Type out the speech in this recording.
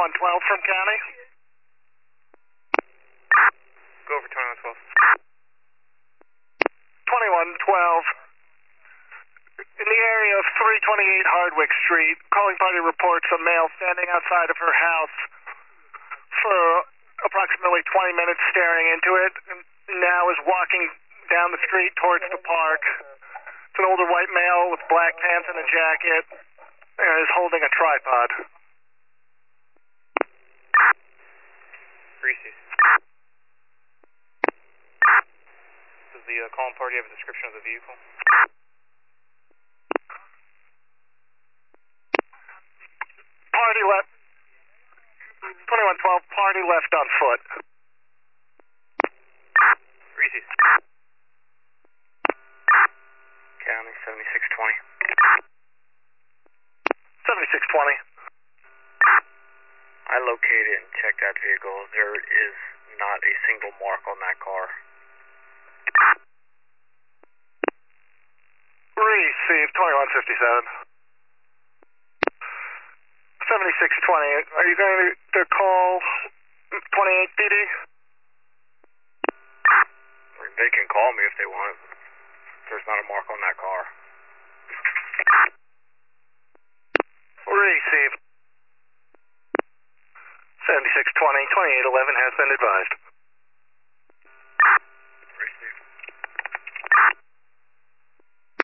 2112 from county. Go over 2112. 2112. In the area of 328 Hardwick Street, calling party reports a male standing outside of her house for approximately 20 minutes staring into it, and now is walking down the street towards the park. It's an older white male with black pants and a jacket, and is holding a tripod. Reese's. Does the calling party have a description of the vehicle? Party left. 2112, party left on foot. Reese's. County 7620. 7620. I located and checked that vehicle. There is not a single mark on that car. Received 2157. 7620. Are you going to call 28 PD? They can call me if they want. There's not a mark on that car. Received. 7620, 2811 has been advised.